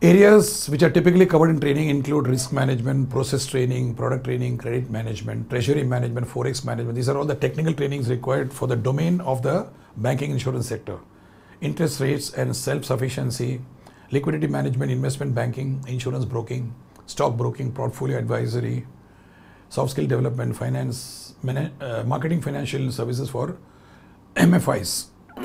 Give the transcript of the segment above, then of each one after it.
Areas which are typically covered in training include risk management, process training, product training, credit management, treasury management, forex management. These are all the technical trainings required for the domain of the banking insurance sector. Interest rates and self-sufficiency, liquidity management, investment banking, insurance broking, stock broking, portfolio advisory, soft skill development, finance, marketing, financial services for MFIs.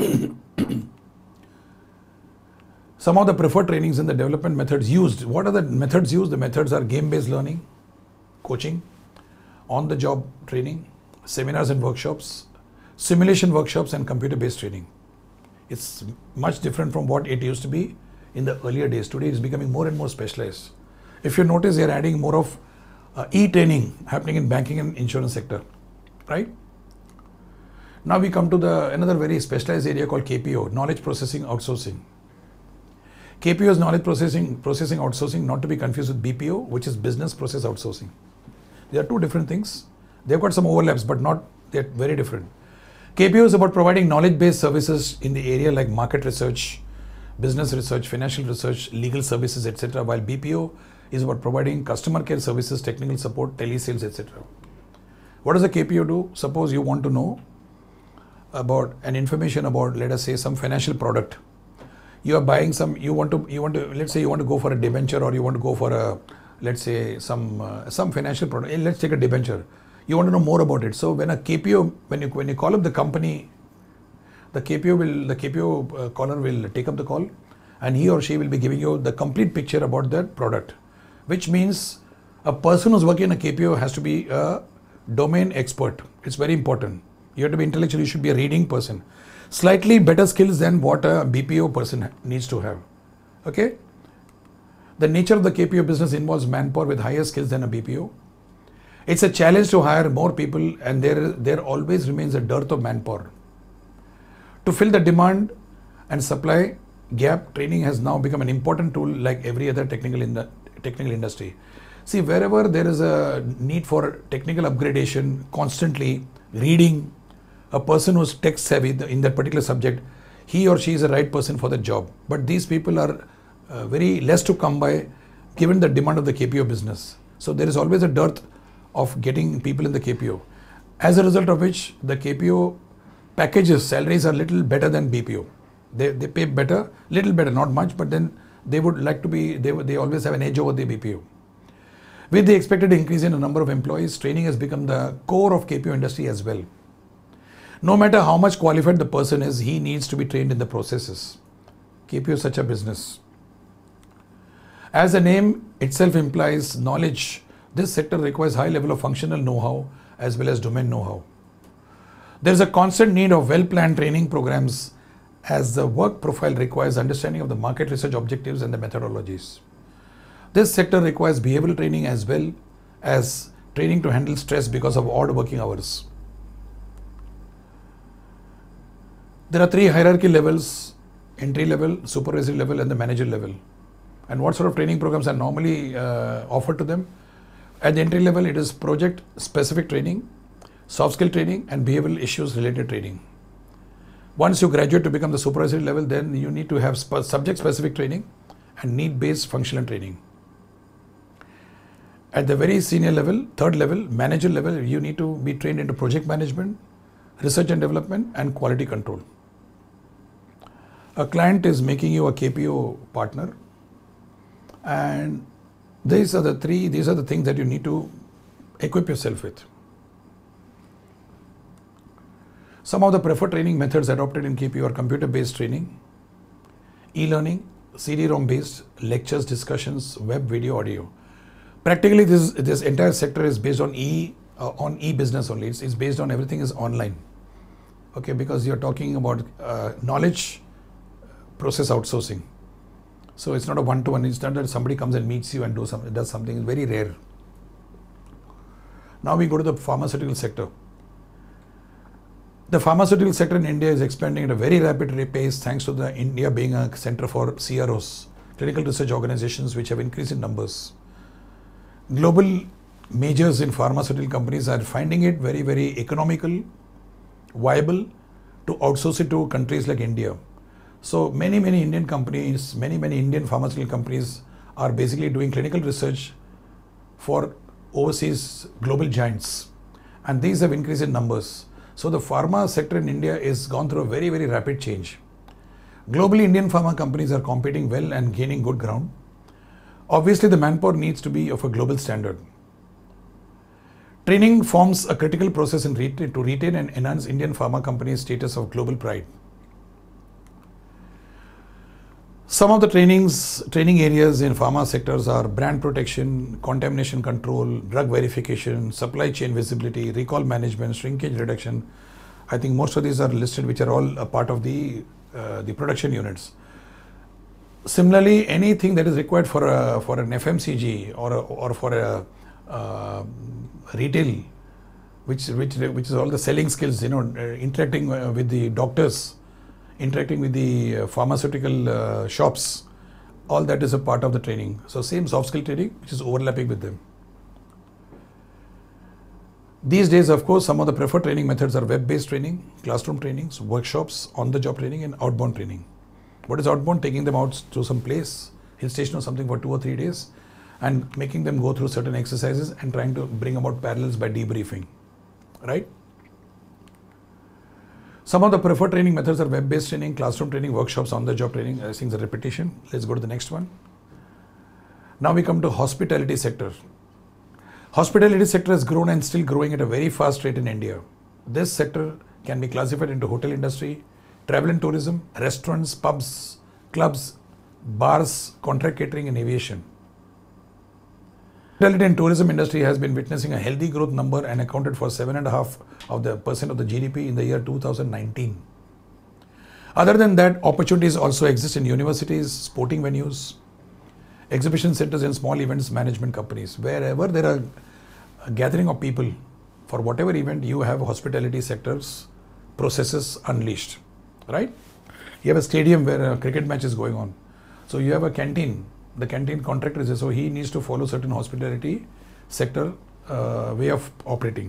Some of the preferred trainings and the development methods used. What are the methods used? The methods are game-based learning, coaching, on-the-job training, seminars and workshops, simulation workshops, and computer-based training. It's much different from what it used to be in the earlier days. Today it's becoming more and more specialized. If you notice, they're adding more of e-training happening in banking and insurance sector, right? Now we come to another very specialized area called KPO, knowledge processing outsourcing. KPO is knowledge processing outsourcing, not to be confused with BPO, which is business process outsourcing. They are two different things. They've got some overlaps, but they're very different. KPO is about providing knowledge-based services in the area like market research, business research, financial research, legal services, etc. While BPO is about providing customer care services, technical support, telesales, etc. What does a KPO do? Suppose you want to know about information about, let us say, some financial product. You are buying some, let's say you want to go for a debenture, or you want to go for a, let's say, some financial product. Let's take a debenture. You want to know more about it. So when a KPO, when you call up the company, the KPO caller will take up the call, and he or she will be giving you the complete picture about that product, which means a person who's working in a KPO has to be a domain expert. It's very important. You have to be intellectual. You should be a reading person. Slightly better skills than what a BPO person needs to have. Okay? The nature of the KPO business involves manpower with higher skills than a BPO. It's a challenge to hire more people, and there always remains a dearth of manpower. To fill the demand and supply gap, training has now become an important tool like every other technical industry. See, wherever there is a need for technical upgradation, constantly reading, a person who's tech savvy in that particular subject, he or she is the right person for the job. But these people are very less to come by given the demand of the KPO business. So there is always a dearth of getting people in the KPO. As a result of which, the KPO packages, salaries are little better than BPO. They pay better, little better, not much, but then they would like to be, they always have an edge over the BPO. With the expected increase in the number of employees, training has become the core of KPO industry as well. No matter how much qualified the person is, he needs to be trained in the processes. KPO is such a business. As the name itself implies, knowledge, this sector requires high level of functional know-how as well as domain know-how. There is a constant need of well-planned training programs as the work profile requires understanding of the market research objectives and the methodologies. This sector requires behavioral training as well as training to handle stress because of odd working hours. There are 3 hierarchy levels: entry level, supervisory level, and the manager level. And what sort of training programs are normally offered to them? At the entry level, it is project specific training, soft skill training, and behavioral issues related training. Once you graduate to become the supervisory level, then you need to have subject specific training and need based functional training. At the very senior level, third level, manager level, you need to be trained into project management, research and development, and quality control. A client is making you a KPO partner, and these are the things that you need to equip yourself with. Some of the preferred training methods adopted in KPO are computer-based training, e-learning, CD-ROM based, lectures, discussions, web, video, audio. Practically, this entire sector is based on e-business only. It's based on everything is online. Okay, because you're talking about knowledge process outsourcing. So it's not a one-to-one. It's not that somebody comes and meets you and does something. It's very rare. Now we go to the pharmaceutical sector. The pharmaceutical sector in India is expanding at a very rapid pace thanks to India being a center for CROs, clinical research organizations, which have increased in numbers. Global majors in pharmaceutical companies are finding it very, very economical, viable to outsource it to countries like India. So many Indian companies, many Indian pharmaceutical companies are basically doing clinical research for overseas global giants, and these have increased in numbers. So the pharma sector in India is gone through a very rapid change. Globally, Indian pharma companies are competing well and gaining good ground. Obviously, the manpower needs to be of a global standard. Training forms a critical process to retain and enhance Indian pharma companies' status of global pride. Some of the training areas in pharma sectors are brand protection, contamination control, drug verification, supply chain visibility, recall management, shrinkage reduction. I think most of these are listed, which are all a part of the production units. Similarly, anything that is required for an FMCG or for a retail, which is all the selling skills, interacting with the doctors, interacting with the pharmaceutical shops, all that is a part of the training. So same soft skill training, which is overlapping with them. These days, of course, some of the preferred training methods are web-based training, classroom trainings, workshops, on-the-job training, and outbound training. What is outbound? Taking them out to some place, hill station or something for 2 or 3 days, and making them go through certain exercises and trying to bring about parallels by debriefing, right? Some of the preferred training methods are web-based training, classroom training, workshops, on-the-job training. I think it's a repetition. Let's go to the next one. Now we come to hospitality sector. Hospitality sector has grown and still growing at a very fast rate in India. This sector can be classified into hotel industry, travel and tourism, restaurants, pubs, clubs, bars, contract catering, and aviation. Hospitality and tourism industry has been witnessing a healthy growth number and accounted for 7.5% of the GDP in the year 2019. Other than that, opportunities also exist in universities, sporting venues, exhibition centers, and small events management companies. Wherever there are a gathering of people for whatever event, you have hospitality sectors processes unleashed, right? You have a stadium where a cricket match is going on. So you have a canteen. The canteen contractor is there, so he needs to follow certain hospitality sector way of operating.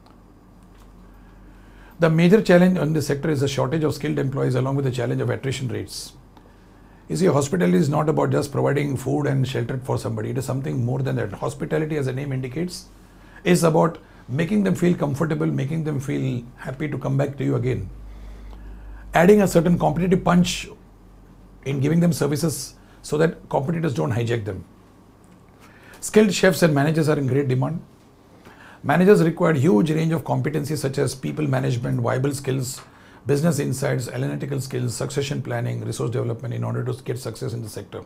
The major challenge on this sector is the shortage of skilled employees along with the challenge of attrition rates. You see, hospitality is not about just providing food and shelter for somebody. It is something more than that. Hospitality, as the name indicates, is about making them feel comfortable, making them feel happy to come back to you again. Adding a certain competitive punch in giving them services so that competitors don't hijack them. Skilled chefs and managers are in great demand. Managers require huge range of competencies such as people management, viable skills, business insights, analytical skills, succession planning, resource development in order to get success in the sector.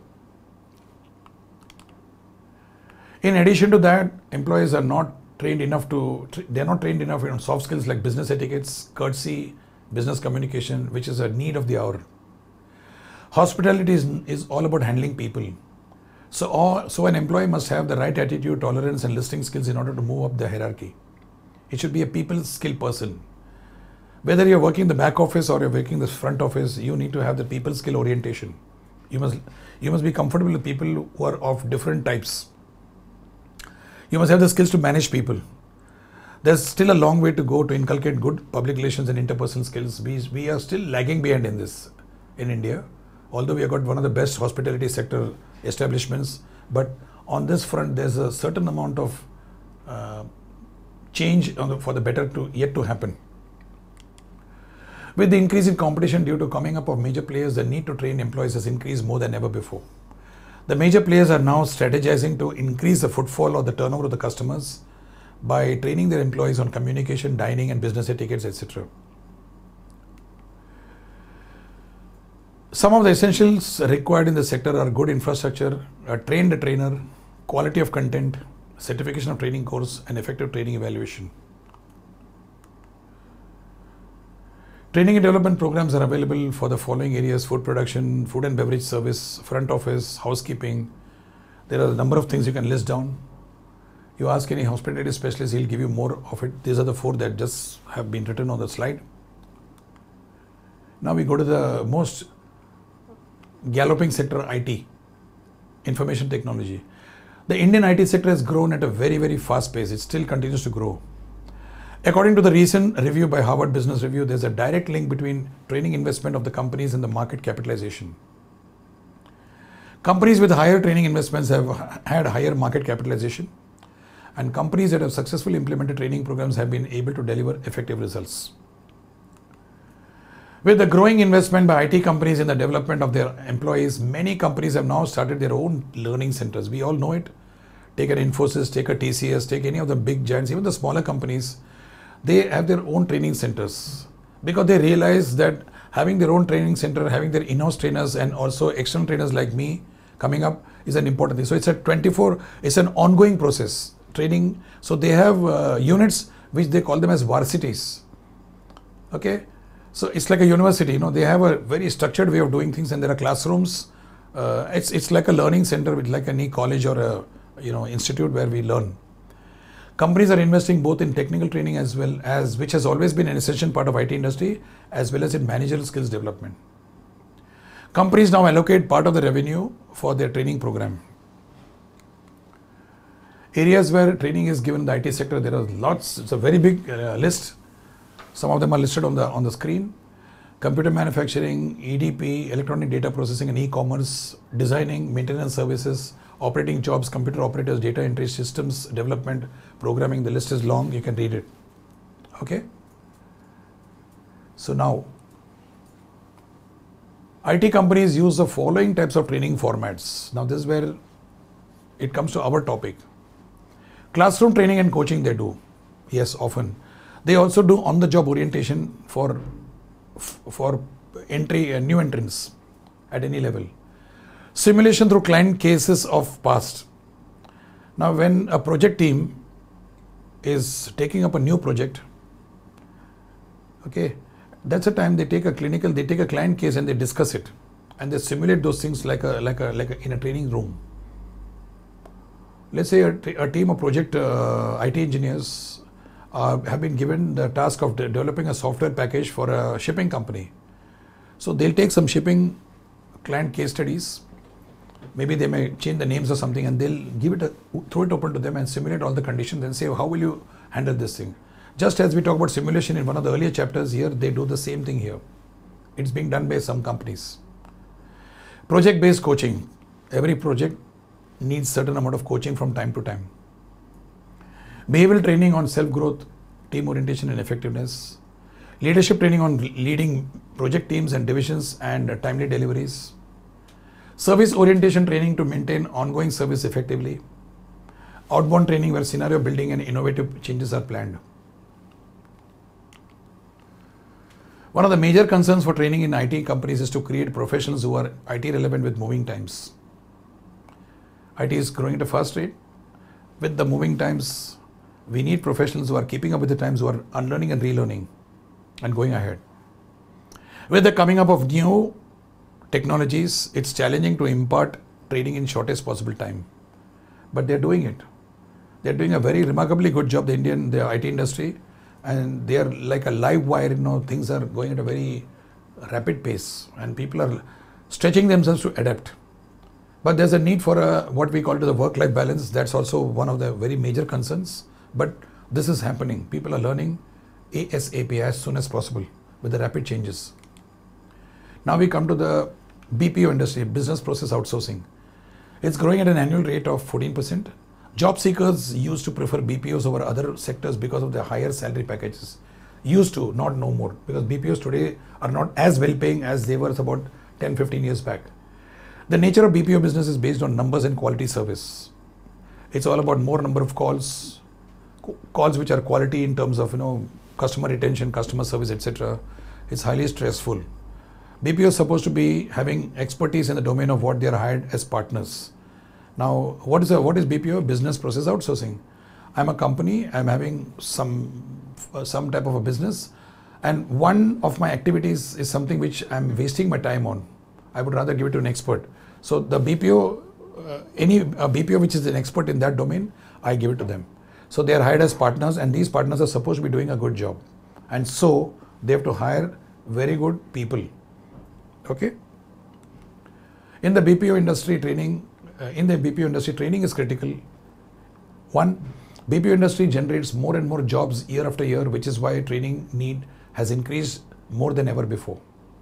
In addition to that, employees are not trained enough in soft skills like business etiquettes, courtesy, business communication, which is a need of the hour. Hospitality is all about handling people. So an employee must have the right attitude, tolerance, and listening skills in order to move up the hierarchy. It should be a people skill person. Whether you're working the back office or you're working the front office, you need to have the people skill orientation. You must be comfortable with people who are of different types. You must have the skills to manage people. There's still a long way to go to inculcate good public relations and interpersonal skills. We are still lagging behind in this in India. Although we have got one of the best hospitality sector establishments, but on this front there's a certain amount of change for the better yet to happen. With the increase in competition due to coming up of major players, the need to train employees has increased more than ever before. The major players are now strategizing to increase the footfall or the turnover of the customers by training their employees on communication, dining, and business etiquettes, etc. Some of the essentials required in the sector are good infrastructure, a trained trainer, quality of content, certification of training course, and effective training evaluation. Training and development programs are available for the following areas: food production, food and beverage service, front office, housekeeping. There are a number of things you can list down. You ask any hospitality specialist, he'll give you more of it. These are the 4 that just have been written on the slide. Now we go to the most galloping sector, IT, information technology. The Indian IT sector has grown at a very fast pace. It still continues to grow. According to the recent review by Harvard Business Review, there's a direct link between training investment of the companies and the market capitalization. Companies with higher training investments have had higher market capitalization, and companies that have successfully implemented training programs have been able to deliver effective results. With the growing investment by IT companies in the development of their employees, many companies have now started their own learning centers. We all know it. Take an Infosys, take a TCS, take any of the big giants, even the smaller companies, they have their own training centers because they realize that having their own training center, having their in-house trainers and also external trainers like me coming up is an important thing. So it's an ongoing process, training. So they have units which they call them as varsities. Okay. So it's like a university, they have a very structured way of doing things, and there are classrooms. It's like a learning center with like any college or a institute where we learn. Companies are investing both in technical training as well as, which has always been an essential part of IT industry, as well as in managerial skills development. Companies now allocate part of the revenue for their training program. Areas where training is given in the IT sector, there are lots. It's a very big list. Some of them are listed on the screen. Computer manufacturing, EDP, electronic data processing and e-commerce, designing, maintenance services, operating jobs, computer operators, data entry, systems development, programming. The list is long. You can read it. Okay. So now, IT companies use the following types of training formats. Now this is where it comes to our topic. Classroom training and coaching they do. Yes, often. They also do on-the-job orientation for entry and new entrants at any level. Simulation through client cases of past. Now, when a project team is taking up a new project, okay, that's a time they take a client case and they discuss it, and they simulate those things like in a training room. Let's say a team of project IT engineers have been given the task of developing a software package for a shipping company. So they'll take some shipping client case studies. Maybe they may change the names or something, and they'll throw it open to them and simulate all the conditions and say, how will you handle this thing? Just as we talk about simulation in one of the earlier chapters here, they do the same thing here. It's being done by some companies. Project-based coaching. Every project needs certain amount of coaching from time to time. Behavioral training on self-growth, team orientation and effectiveness. Leadership training on leading project teams and divisions and timely deliveries. Service orientation training to maintain ongoing service effectively. Outbound training where scenario building and innovative changes are planned. One of the major concerns for training in IT companies is to create professionals who are IT relevant with moving times. IT is growing at a fast rate. With the moving times, we need professionals who are keeping up with the times, who are unlearning and relearning and going ahead. With the coming up of new technologies, it's challenging to impart training in shortest possible time. But they're doing it. They're doing a very remarkably good job, the IT industry, and they are like a live wire, things are going at a very rapid pace and people are stretching themselves to adapt. But there's a need for what we call the work-life balance. That's also one of the very major concerns. But this is happening. People are learning ASAP, as soon as possible, with the rapid changes. Now we come to the BPO industry, business process outsourcing. It's growing at an annual rate of 14%. Job seekers used to prefer BPOs over other sectors because of their higher salary packages. Used to, not no more, because BPOs today are not as well paying as they were about 10-15 years back. The nature of BPO business is based on numbers and quality service. It's all about more number of calls which are quality in terms of customer retention, customer service, etc. It's highly stressful. BPO is supposed to be having expertise in the domain of what they are hired as partners. Now, what is BPO? Business process outsourcing. I'm a company. I'm having some type of a business, and one of my activities is something which I'm wasting my time on. I would rather give it to an expert. So the BPO, any BPO which is an expert in that domain, I give it to them. So they are hired as partners, and these partners are supposed to be doing a good job, and so they have to hire very good people. Okay. In the BPO industry, training is critical. One, BPO industry generates more and more jobs year after year, which is why training need has increased more than ever before.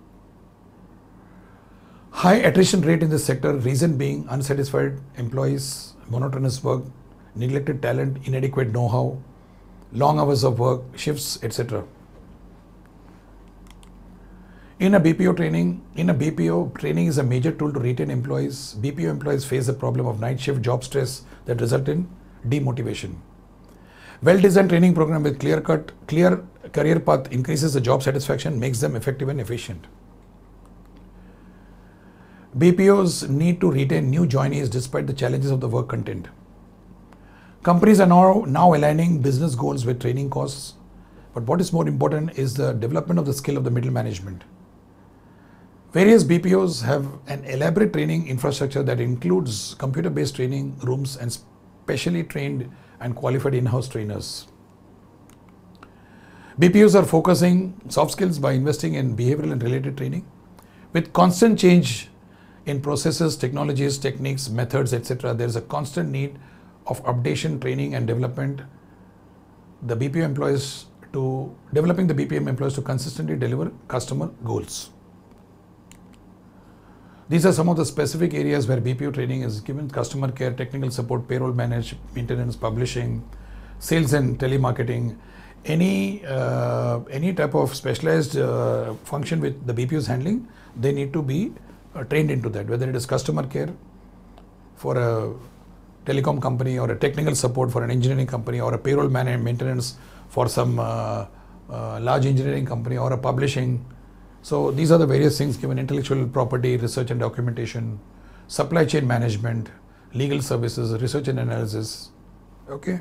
High attrition rate in this sector, reason being unsatisfied employees, monotonous work, neglected talent, inadequate know-how, long hours of work, shifts, etc. In a BPO, training is a major tool to retain employees. BPO employees face the problem of night shift job stress that result in demotivation. Well-designed training program with clear career path increases the job satisfaction, makes them effective and efficient. BPOs need to retain new joinees despite the challenges of the work content. Companies are now aligning business goals with training costs, but what is more important is the development of the skill of the middle management. Various BPOs have an elaborate training infrastructure that includes computer-based training rooms and specially trained and qualified in-house trainers. BPOs are focusing soft skills by investing in behavioral and related training. With constant change in processes, technologies, techniques, methods, etc., there is a constant need of updation, training and development. Developing the BPM employees to consistently deliver customer goals. These are some of the specific areas where BPO training is given: customer care, technical support, payroll maintenance, publishing, sales and telemarketing. Any type of specialized function with the BPO is handling, they need to be trained into that, whether it is customer care for a telecom company, or a technical support for an engineering company, or a payroll maintenance for some large engineering company, or a publishing. So these are the various things given: intellectual property, research and documentation, supply chain management, legal services, research and analysis. Okay.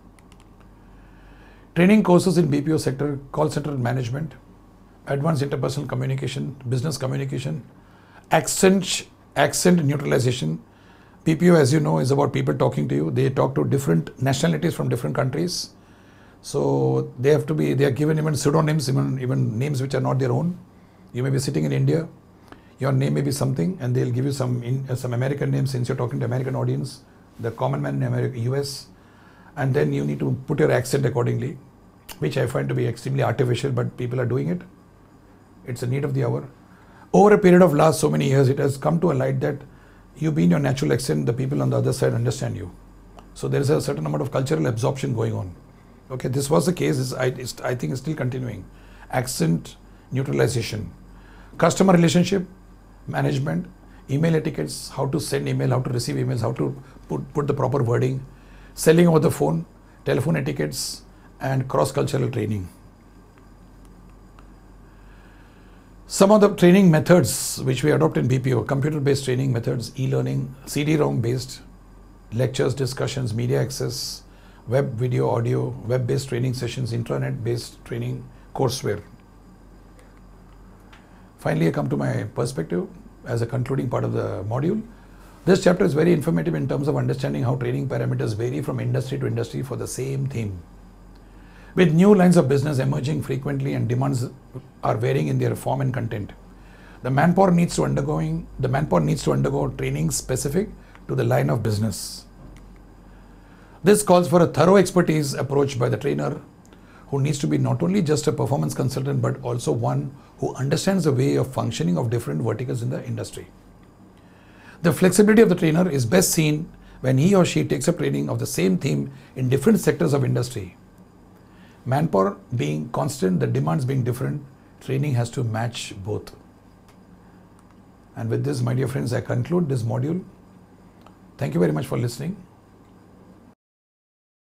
Training courses in BPO sector: call center management, advanced interpersonal communication, business communication, accent neutralization. BPO, as you know, is about people talking to you. They talk to different nationalities from different countries. So they are given even pseudonyms, even names which are not their own. You may be sitting in India, your name may be something, and they'll give you some American names since you're talking to American audience, the common man in America, US, and then you need to put your accent accordingly, which I find to be extremely artificial, but people are doing it. It's a need of the hour. Over a period of last so many years, it has come to a light that you be in your natural accent, the people on the other side understand you. So there is a certain amount of cultural absorption going on. Okay, this was the case. I think it's still continuing. Accent neutralization. Customer relationship management, email etiquettes, how to send email, how to receive emails, how to put the proper wording, selling over the phone, telephone etiquettes, and cross-cultural training. Some of the training methods which we adopt in BPO: computer-based training methods, e-learning, CD-ROM based, lectures, discussions, media access, web, video, audio, web-based training sessions, intranet-based training, courseware. Finally, I come to my perspective as a concluding part of the module. This chapter is very informative in terms of understanding how training parameters vary from industry to industry for the same theme. With new lines of business emerging frequently and demands are varying in their form and content, the manpower needs to undergo training specific to the line of business. This calls for a thorough expertise approach by the trainer, who needs to be not only just a performance consultant, but also one who understands the way of functioning of different verticals in the industry. The flexibility of the trainer is best seen when he or she takes up training of the same theme in different sectors of industry. Manpower being constant, the demands being different, training has to match both. And with this, my dear friends, I conclude this module. Thank you very much for listening.